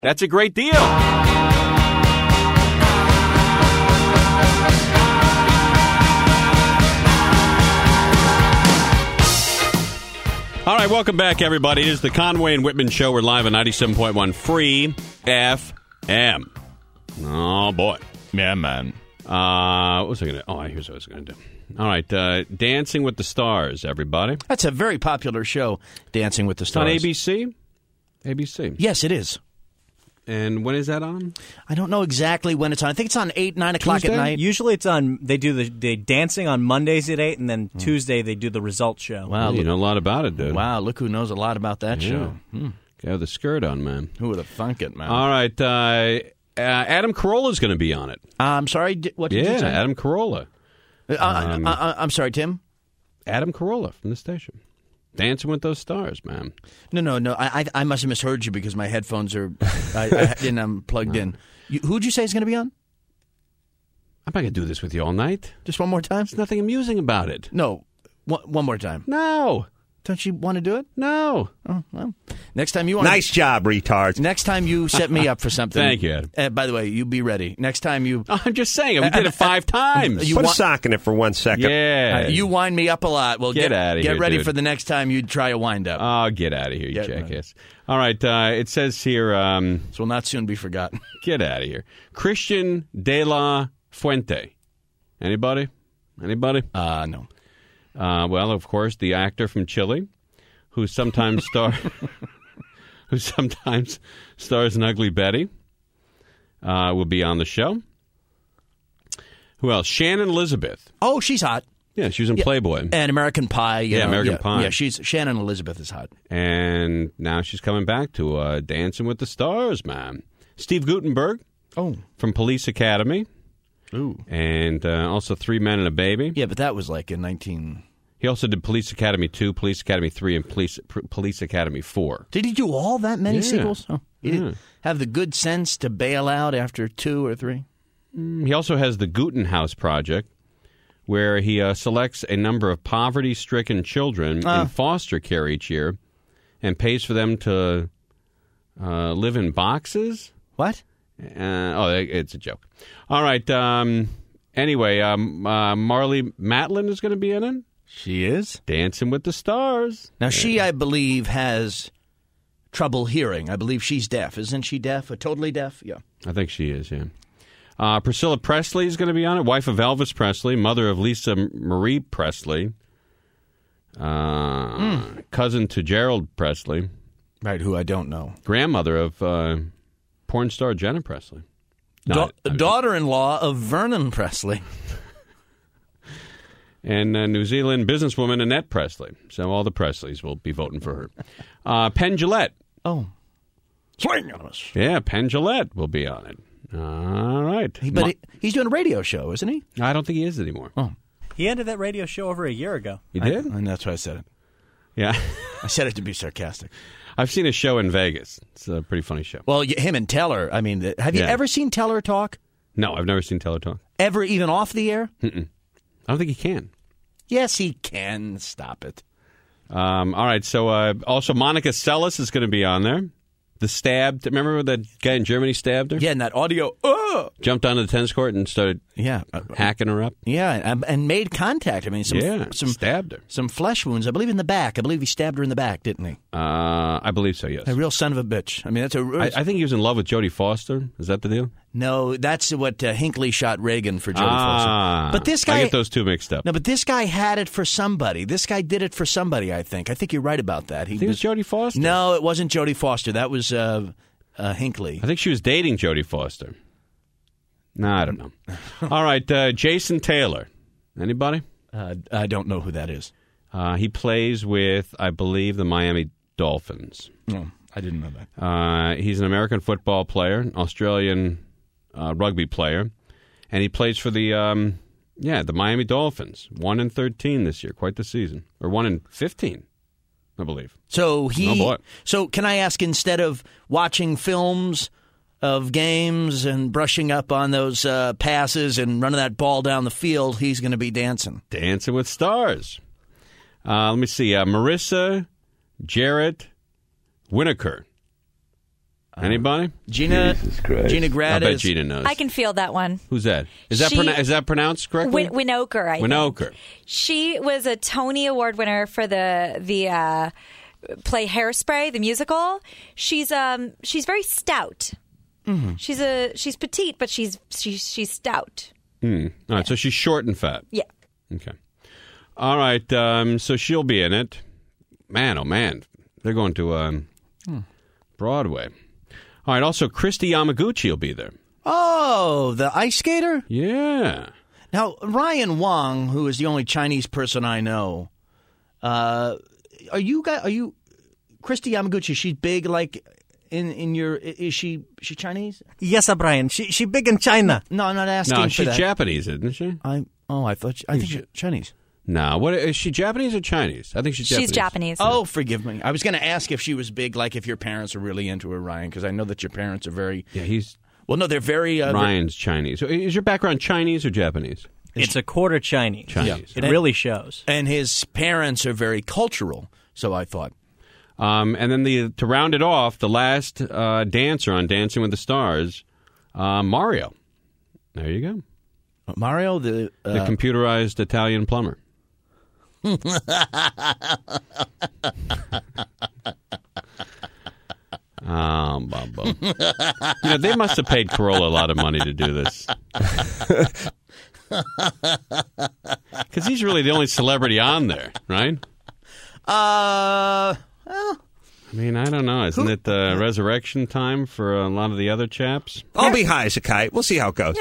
That's a great deal. All right, welcome back, everybody. It is the Conway and Whitman Show. We're live on 97.1 Free FM. Oh, boy. Yeah, man. What was I going to... Oh, here's what I was going to do. All right, Dancing with the Stars, everybody. That's a very popular show, Dancing with the Stars. It's on ABC? ABC. Yes, it is. And when is that on? I don't know exactly when it's on. I think it's on 8, 9 o'clock Tuesday? at night. Usually it's on, they do the dancing on Mondays at 8, and then Tuesday they do the results show. Wow, You know a lot about it, dude. Wow, look who knows a lot about that show. Got the skirt on, man. Who would have thunk it, man? All right, Adam Carolla's going to be on it. I'm sorry, what did you say? Adam Carolla. I'm sorry, Tim? Adam Carolla from the station. Dancing with those stars, man. No. I must have misheard you because my headphones are... I didn't plugged in. Who'd you say is going to be on? I'm not going to do this with you all night. Just one more time? There's nothing amusing about it. No. One more time. No. Don't you want to do it? No. Oh, well. Next time you want Nice job, retards. Next time you set me up for something. Thank you, Adam. By the way, you be ready. Next time you... I'm just saying. We did it 5 times. Put a sock in it for 1 second. Yeah. You wind me up a lot. Well, Get out of here, Get ready dude. for the next time you try a wind up. Oh, get out of here, you Get jackass. All right, it says here... This will not soon be forgotten. Get out of here. Christian De La Fuente. Anybody? No. Well, of course, the actor from Chile, who sometimes stars in Ugly Betty, will be on the show. Who else? Shannon Elizabeth. Oh, she's hot. Yeah, she was in Playboy. And American Pie. You know, American Pie. Yeah, Shannon Elizabeth is hot. And now she's coming back to Dancing with the Stars, man. Steve Guttenberg. Oh. From Police Academy. Ooh. And also 3 Men and a Baby. Yeah, but that was like in 19... He also did Police Academy 2, Police Academy 3, and Police Academy 4. Did he do all that many Yeah. sequels? Oh, he didn't have the good sense to bail out after 2 or 3? He also has the Gutenhouse Project, where he selects a number of poverty-stricken children in foster care each year and pays for them to live in boxes. What? It's a joke. All right. Anyway, Marlee Matlin is going to be in it. She is? Dancing with the Stars. Now, she, I believe, has trouble hearing. I believe she's deaf. Isn't she deaf? Totally deaf? Yeah. I think she is, yeah. Priscilla Presley is going to be on it. Wife of Elvis Presley, mother of Lisa Marie Presley, cousin to Gerald Presley. Right, who I don't know. Grandmother of porn star Jenna Presley. Daughter-in-law of Vernon Presley. And New Zealand businesswoman Annette Presley. So all the Presleys will be voting for her. Penn Jillette. Oh. Swing on us. Yeah, Penn Jillette will be on it. All right. But he's doing a radio show, isn't he? I don't think he is anymore. Oh. He ended that radio show over a year ago. He did? And that's why I said it. Yeah. I said it to be sarcastic. I've seen a show in Vegas. It's a pretty funny show. Well, him and Teller, I mean, have you ever seen Teller talk? No, I've never seen Teller talk. Ever, even off the air? Mm-mm. I don't think he can. Yes, he can. Stop it. All right, so also Monica Seles is going to be on there. The stabbed, remember that guy in Germany stabbed her? Yeah, and that audio, jumped onto the tennis court and started hacking her up. Yeah, and made contact. I mean, some stabbed her. Some flesh wounds, I believe, in the back. I believe he stabbed her in the back, didn't he? I believe so, yes. A real son of a bitch. I mean, that's I think he was in love with Jodie Foster. Is that the deal? No, that's what Hinckley shot Reagan for Jodie Foster. But this guy, I get those two mixed up. No, but this guy had it for somebody. This guy did it for somebody, I think. I think you're right about that. It was Jodie Foster? No, it wasn't Jodie Foster. That was Hinckley. I think she was dating Jodie Foster. No, I don't know. All right, Jason Taylor. Anybody? I don't know who that is. He plays with, I believe, the Miami Dolphins. No, I didn't know that. He's an American football player, an Australian rugby player, and he plays for the Miami Dolphins. 1-13 this year, quite the season, or 1-15, I believe. So boy. So can I ask, instead of watching films of games and brushing up on those passes and running that ball down the field, he's going to be dancing? Dancing with Stars. Let me see. Marissa Jarrett Winokur. Anybody? Gina Grad I bet is... Gina knows. I can feel that one. Who's that? Is that pronounced correctly? Winokur, I think. Winokur. She was a Tony Award winner for the play Hairspray, the musical. She's very stout. Mm-hmm. She's petite, but she's stout. All right, so she's short and fat. Yeah. Okay. All right, so she'll be in it. Man, oh man, they're going to Broadway. All right, also Christy Yamaguchi will be there. Oh, the ice skater? Yeah. Now, Ryan Wong, who is the only Chinese person I know, are you Christy Yamaguchi, she's big like in your, is she Chinese? Yes, Brian. She big in China. No, I'm not asking No, for she's that. Japanese, isn't she? I think she's Chinese. No, what is she, Japanese or Chinese? I think she's Japanese. She's Japanese. Oh, forgive me. I was going to ask if she was big, like if your parents are really into her, Ryan, because I know that your parents are very... Yeah, he's... Well, no, they're very... Ryan's Chinese. So is your background Chinese or Japanese? It's a quarter Chinese. Chinese. It really shows. And his parents are very cultural, so I thought. And then to round it off, the last dancer on Dancing with the Stars, Mario. There you go. Mario, the computerized Italian plumber. Bubba. They must have paid Corolla a lot of money to do this. Because he's really the only celebrity on there, right? Well... I mean, I don't know. Isn't it resurrection time for a lot of the other chaps? I'll be high as a kite. We'll see how it goes.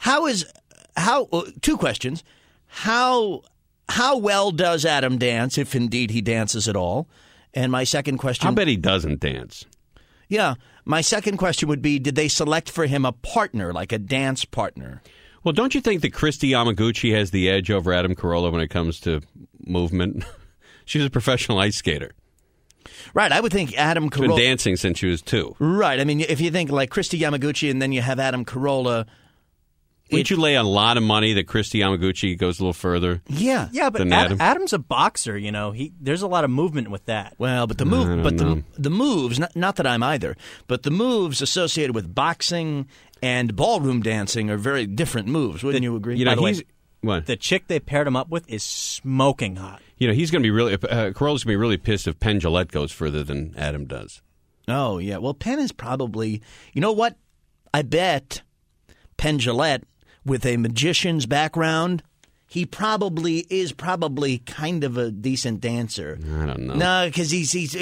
Two questions. How well does Adam dance, if indeed he dances at all? And my second question... I bet he doesn't dance. Yeah. My second question would be, did they select for him a partner, like a dance partner? Well, don't you think that Christy Yamaguchi has the edge over Adam Carolla when it comes to movement? She's a professional ice skater. Right, I would think Adam Carolla... She's been dancing since she was 2. Right, I mean, if you think like Christy Yamaguchi and then you have Adam Carolla... Wouldn't you lay a lot of money that Christy Yamaguchi goes a little further? Yeah. Yeah, but Adam's a boxer, there's a lot of movement with that. Well, but the moves, not that I'm either, but the moves associated with boxing and ballroom dancing are very different moves. Wouldn't you agree? By the way, the chick they paired him up with is smoking hot. He's going to be really... Carolla's going to be really pissed if Penn Jillette goes further than Adam does. Oh, yeah. Well, Penn is probably... You know what? I bet Penn Jillette, with a magician's background, he is probably kind of a decent dancer. I don't know. No, because he's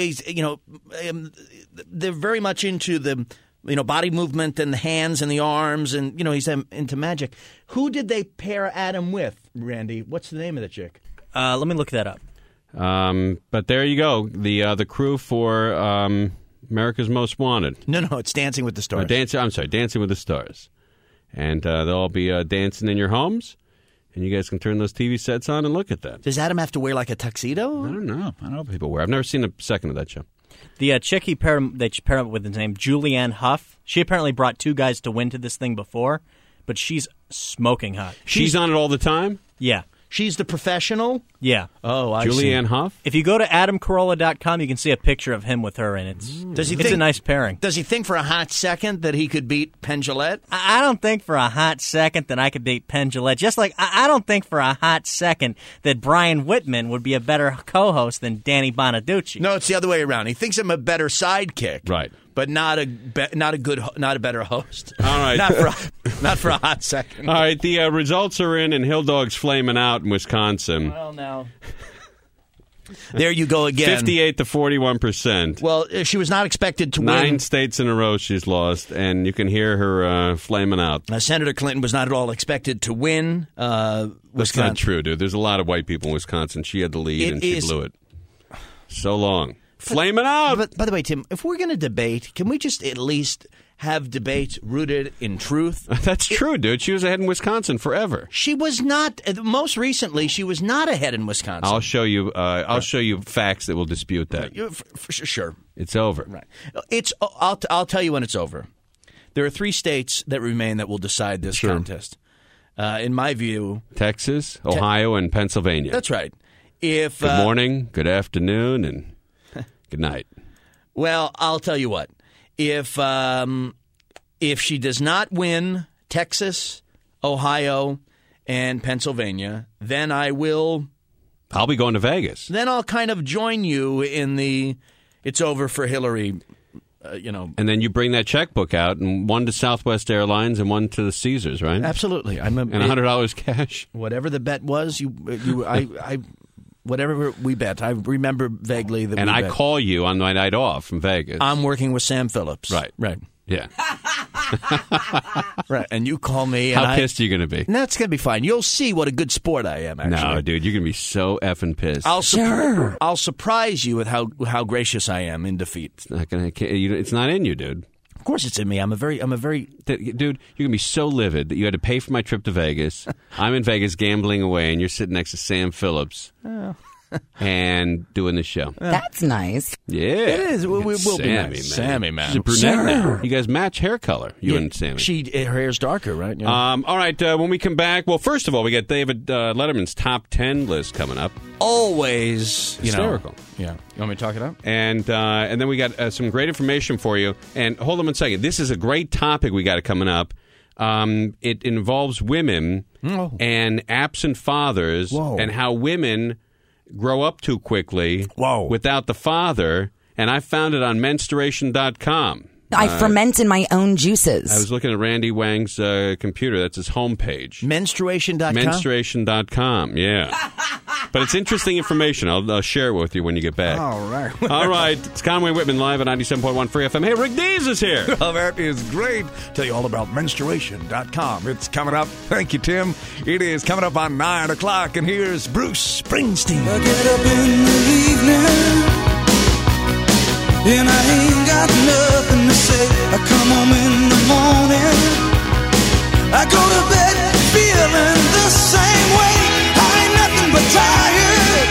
they're very much into the body movement and the hands and the arms, and he's into magic. Who did they pair Adam with, Randy? What's the name of the chick? Let me look that up. But there you go. The crew for America's Most Wanted. No, it's Dancing with the Stars. Dancing with the Stars. And they'll all be dancing in your homes, and you guys can turn those TV sets on and look at that. Does Adam have to wear like a tuxedo? I don't know. I don't know what people wear. I've never seen a second of that show. The chick they pair up with is named Julianne Hough. She apparently brought 2 guys to win to this thing before, but she's smoking hot. She's on it all the time? Yeah. She's the professional? Yeah. Oh, I see. Julianne Hough? If you go to AdamCarolla.com, you can see a picture of him with her, and it's a nice pairing. Does he think for a hot second that he could beat Penn Jillette? I don't think for a hot second that I could beat Penn Jillette. Just like I don't think for a hot second that Brian Whitman would be a better co-host than Danny Bonaducci. No, it's the other way around. He thinks I'm a better sidekick. Right. But not a better host. All right. not for a hot second. All right, the results are in, and Hill Dog's flaming out in Wisconsin. Well, now. There you go again. 58 to 41%. Well, she was not expected to win. 9 states in a row she's lost, and you can hear her flaming out. Senator Clinton was not at all expected to win Wisconsin. That's not true, dude. There's a lot of white people in Wisconsin. She had the lead, and she blew it. So long. Flaming out! But by the way, Tim, if we're going to debate, can we just at least have debates rooted in truth? That's true, dude. She was ahead in Wisconsin forever. She was not. Most recently, she was not ahead in Wisconsin. I'll show you. I'll show you facts that will dispute that. For sure. It's over. Right. I'll tell you when it's over. There are 3 states that remain that will decide this contest. In my view, Texas, Ohio, and Pennsylvania. That's right. Good morning, good afternoon, and good night. Well, I'll tell you what. If she does not win Texas, Ohio, and Pennsylvania, then I'll be going to Vegas. Then I'll kind of join you in the "it's over for Hillary," And then you bring that checkbook out, and one to Southwest Airlines and one to the Caesars, right? Absolutely. And $100 cash. Whatever the bet was, whatever we bet. I remember vaguely that. And we I bet. call you on my night off from Vegas. I'm working with Sam Phillips. Right. Yeah. Right. And you call me. How pissed are you going to be? That's going to be fine. You'll see what a good sport I am, actually. No, dude, you're going to be so effing pissed. I'll surprise you with how gracious I am in defeat. It's not going to. It's not in you, dude. Of course it's in me. I'm a very Dude, you're going to be so livid that you had to pay for my trip to Vegas. I'm in Vegas gambling away, and you're sitting next to Sam Phillips and doing the show. That's nice. Yeah. It is. We'll be Sammy, nice. man. Sammy, man. She's a brunette now. You guys match hair color, you and Sammy. Her hair's darker, right? Yeah. All right, when we come back, well, first of all, we got David Letterman's top 10 list coming up. Always hysterical. Yeah. You want me to talk it up? And then we got some great information for you. And hold on one second. This is a great topic we got coming up. It involves women and absent fathers and how women grow up too quickly without the father. And I found it on menstruation.com. I ferment in my own juices. I was looking at Randy Wang's computer. That's his homepage. Menstruation.com? Menstruation.com, yeah. But it's interesting information. I'll share it with you when you get back. All right. All right. It's Conway Whitman live at 97.1 Free FM. Hey, Rick Dees is here. Well, that is great. Tell you all about menstruation.com. It's coming up. Thank you, Tim. It is coming up on 9 o'clock, and here's Bruce Springsteen. I get up in the evening, and I ain't got nothing to say. I come home in the morning, I go to bed feeling the same way. I ain't nothing but tired.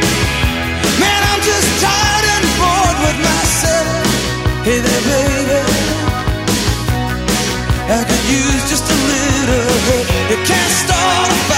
Man, I'm just tired and bored with myself. Hey there, baby, I could use just a little help. You can't start a fire.